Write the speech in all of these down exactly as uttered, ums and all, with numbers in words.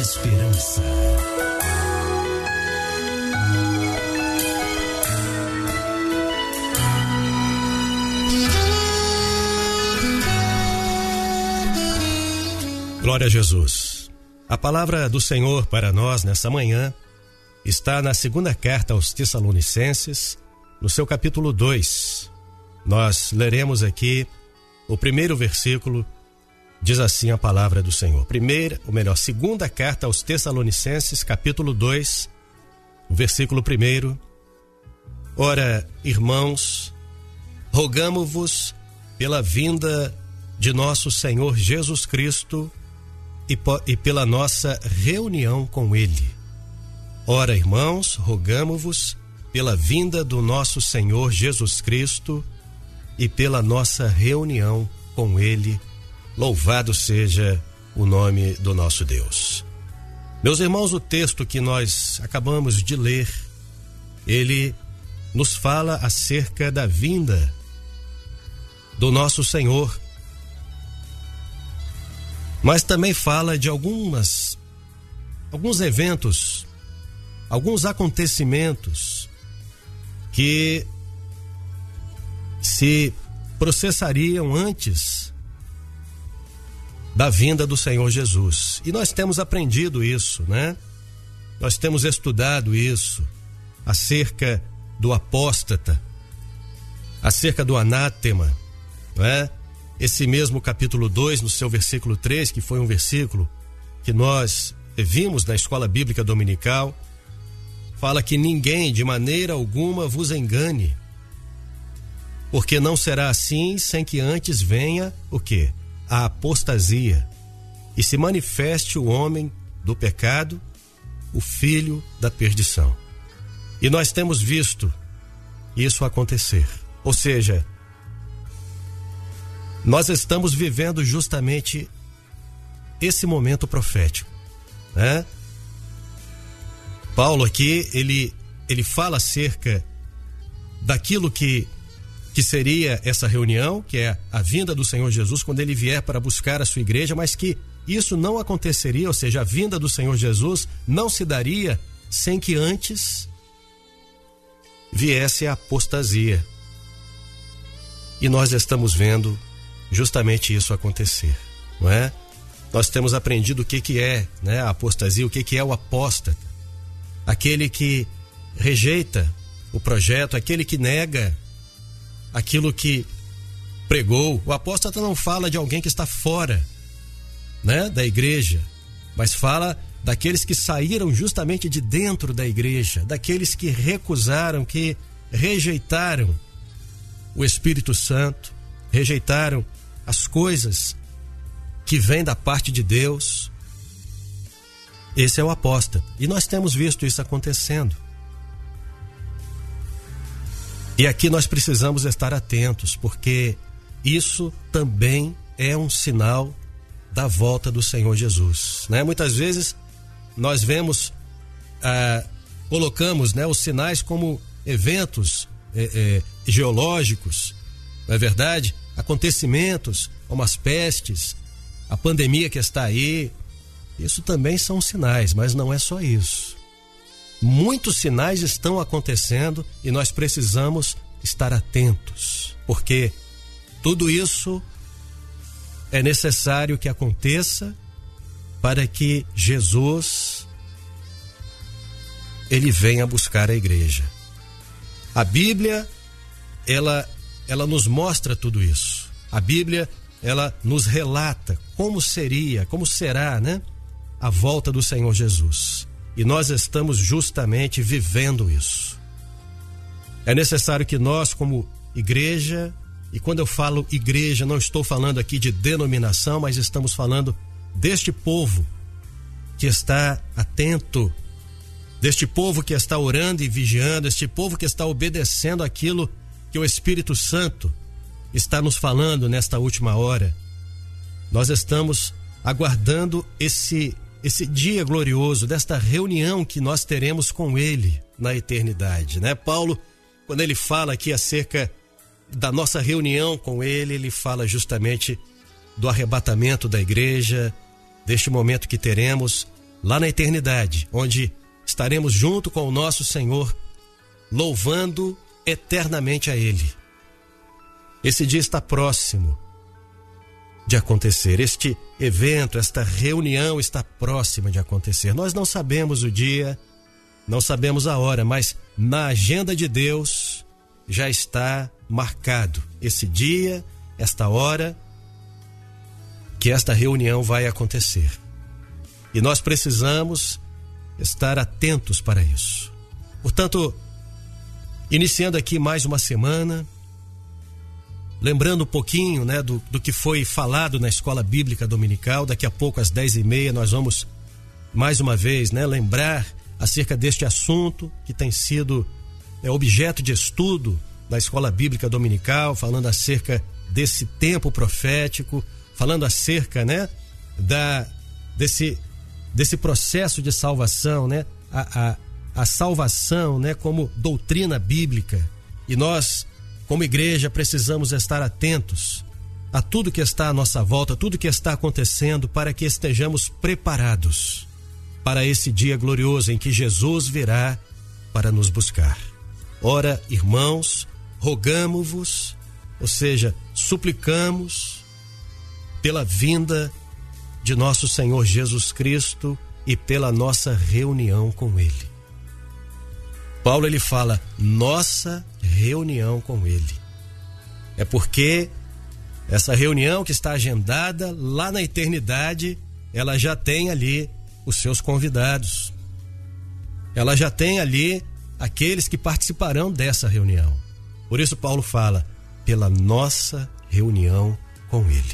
esperança. Glória a Jesus. A palavra do Senhor para nós nessa manhã está na segunda carta aos Tessalonicenses, no seu capítulo dois. Nós leremos aqui o primeiro versículo, diz assim a palavra do Senhor. Primeira, ou melhor, segunda carta aos Tessalonicenses, capítulo dois, o versículo primeiro. Ora, irmãos, rogamo-vos pela vinda de nosso Senhor Jesus Cristo e, e pela nossa reunião com Ele. Ora, irmãos, rogamo-vos pela vinda do nosso Senhor Jesus Cristo e pela nossa reunião com Ele. Louvado seja o nome do nosso Deus. Meus irmãos, o texto que nós acabamos de ler, ele nos fala acerca da vinda do nosso Senhor, mas também fala de algumas, alguns eventos, alguns acontecimentos que se processariam antes da vinda do Senhor Jesus. E nós temos aprendido isso, né? Nós temos estudado isso acerca do apóstata, acerca do anátema, não é? Esse mesmo capítulo dois, no seu versículo três, que foi um versículo que nós vimos na escola bíblica dominical, fala que ninguém de maneira alguma vos engane, porque não será assim sem que antes venha o quê? A apostasia, e se manifeste o homem do pecado, o filho da perdição. E nós temos visto isso acontecer. Ou seja, nós estamos vivendo justamente esse momento profético, né? Paulo aqui, ele, ele fala acerca daquilo que, que seria essa reunião, que é a vinda do Senhor Jesus, quando ele vier para buscar a sua igreja, mas que isso não aconteceria, ou seja, a vinda do Senhor Jesus não se daria sem que antes viesse a apostasia. E nós estamos vendo justamente isso acontecer, não é? Nós temos aprendido o que que é, né, a apostasia, o que que é o apóstata. Aquele que rejeita o projeto, aquele que nega aquilo que pregou. O apóstata não fala de alguém que está fora, né, da igreja, mas fala daqueles que saíram justamente de dentro da igreja, daqueles que recusaram, que rejeitaram o Espírito Santo, rejeitaram as coisas que vêm da parte de Deus. Esse é o apóstata. E nós temos visto isso acontecendo. E aqui nós precisamos estar atentos, porque isso também é um sinal da volta do Senhor Jesus, né? Muitas vezes nós vemos, ah, colocamos, né, os sinais como eventos eh, eh, geológicos, não é verdade? Acontecimentos como as pestes, a pandemia que está aí. Isso também são sinais, mas não é só isso. Muitos sinais estão acontecendo e nós precisamos estar atentos, porque tudo isso é necessário que aconteça para que Jesus ele venha buscar a igreja. A Bíblia, ela, ela nos mostra tudo isso. A Bíblia, ela nos relata como seria, como será, né, a volta do Senhor Jesus. E nós estamos justamente vivendo isso. É necessário que nós, como igreja, e quando eu falo igreja, não estou falando aqui de denominação, mas estamos falando deste povo que está atento, deste povo que está orando e vigiando, este povo que está obedecendo aquilo que o Espírito Santo está nos falando nesta última hora. Nós estamos aguardando esse esse dia glorioso, desta reunião que nós teremos com Ele na eternidade, né? Paulo, quando ele fala aqui acerca da nossa reunião com Ele, ele fala justamente do arrebatamento da igreja, deste momento que teremos lá na eternidade, onde estaremos junto com o nosso Senhor, louvando eternamente a Ele. Esse dia está próximo de acontecer. Este evento, esta reunião está próxima de acontecer. Nós não sabemos o dia, não sabemos a hora, mas na agenda de Deus já está marcado esse dia, esta hora, que esta reunião vai acontecer. E nós precisamos estar atentos para isso. Portanto, iniciando aqui mais uma semana, lembrando um pouquinho, né, do, do que foi falado na Escola Bíblica Dominical. Daqui a pouco, às dez e meia, nós vamos mais uma vez, né, lembrar acerca deste assunto que tem sido é, objeto de estudo da Escola Bíblica Dominical, falando acerca desse tempo profético, falando acerca, né, da, desse, desse processo de salvação, né, a, a, a salvação, né, como doutrina bíblica. E nós, como igreja, precisamos estar atentos a tudo que está à nossa volta, tudo que está acontecendo, para que estejamos preparados para esse dia glorioso em que Jesus virá para nos buscar. Ora, irmãos, rogamo-vos, ou seja, suplicamos pela vinda de nosso Senhor Jesus Cristo e pela nossa reunião com Ele. Paulo, ele fala, nossa reunião com Ele. É porque essa reunião que está agendada lá na eternidade, ela já tem ali os seus convidados. Ela já tem ali aqueles que participarão dessa reunião. Por isso Paulo fala, pela nossa reunião com Ele.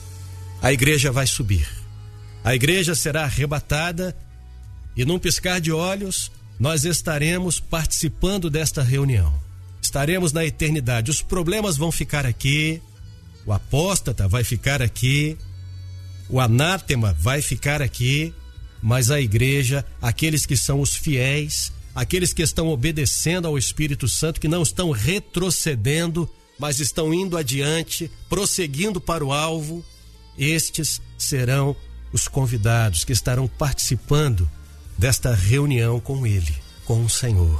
A igreja vai subir. A igreja será arrebatada e num piscar de olhos nós estaremos participando desta reunião. Estaremos na eternidade. Os problemas vão ficar aqui, o apóstata vai ficar aqui, o anátema vai ficar aqui, mas a igreja, aqueles que são os fiéis, aqueles que estão obedecendo ao Espírito Santo, que não estão retrocedendo, mas estão indo adiante, prosseguindo para o alvo, estes serão os convidados que estarão participando desta reunião com Ele, com o Senhor.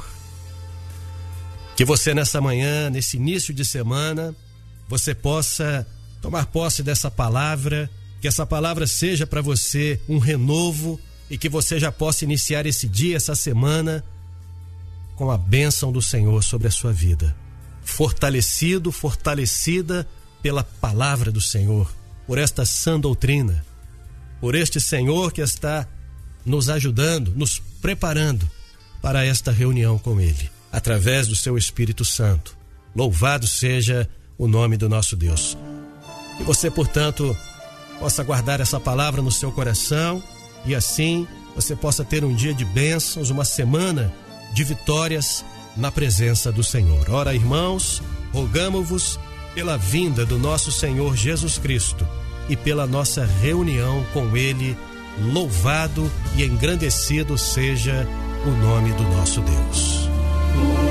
Que você nessa manhã, nesse início de semana, você possa tomar posse dessa palavra, que essa palavra seja para você um renovo e que você já possa iniciar esse dia, essa semana, com a bênção do Senhor sobre a sua vida. Fortalecido, fortalecida pela palavra do Senhor, por esta sã doutrina, por este Senhor que está nos ajudando, nos preparando para esta reunião com Ele, através do seu Espírito Santo. Louvado seja o nome do nosso Deus. Que você, portanto, possa guardar essa palavra no seu coração e assim você possa ter um dia de bênçãos, uma semana de vitórias na presença do Senhor. Ora, irmãos, rogamo-vos pela vinda do nosso Senhor Jesus Cristo e pela nossa reunião com Ele. Louvado e engrandecido seja o nome do nosso Deus.